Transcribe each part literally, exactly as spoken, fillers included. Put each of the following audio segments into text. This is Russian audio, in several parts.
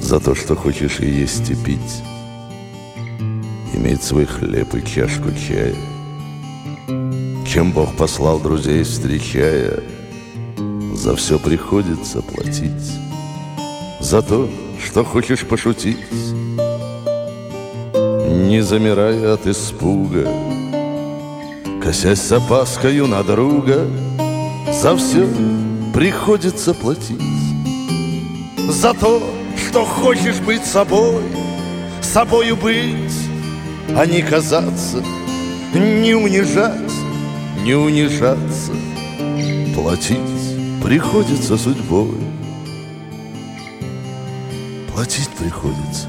За то, что хочешь и есть, и пить, иметь свой хлеб и чашку чая. Чем Бог послал друзей, встречая, за все приходится платить. За то, что хочешь пошутить, не замирая от испуга, косясь с опаскою на друга, за все приходится платить. За то, что хочешь быть собой, собою быть, а не казаться, не унижать, не унижаться. Платить приходится судьбой, платить приходится.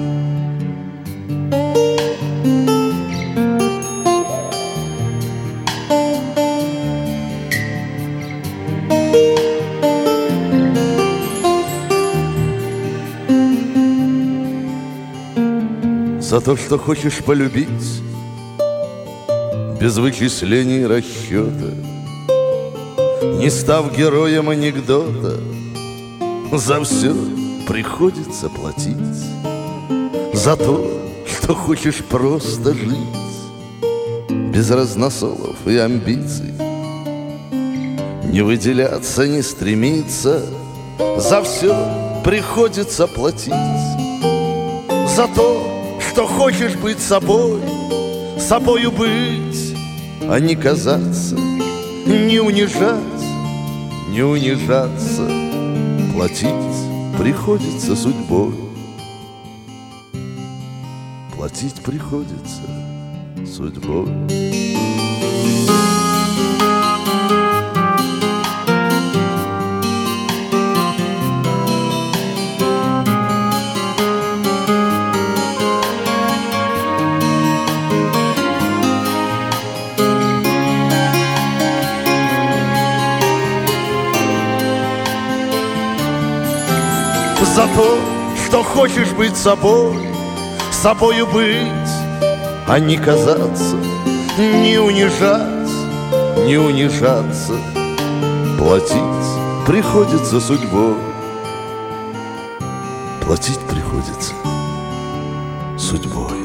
За то, что хочешь полюбить, без вычислений и расчета, не став героем анекдота, за все приходится платить. За то, что хочешь просто жить, без разносолов и амбиций, не выделяться, не стремиться, за все приходится платить. За то, что хочешь быть собой, собою быть, а не казаться, не унижать, не унижаться. Платить приходится судьбой, платить приходится судьбой. За то, что хочешь быть собой, собою быть, а не казаться, не унижать, не унижаться. Платить приходится судьбой, платить приходится судьбой.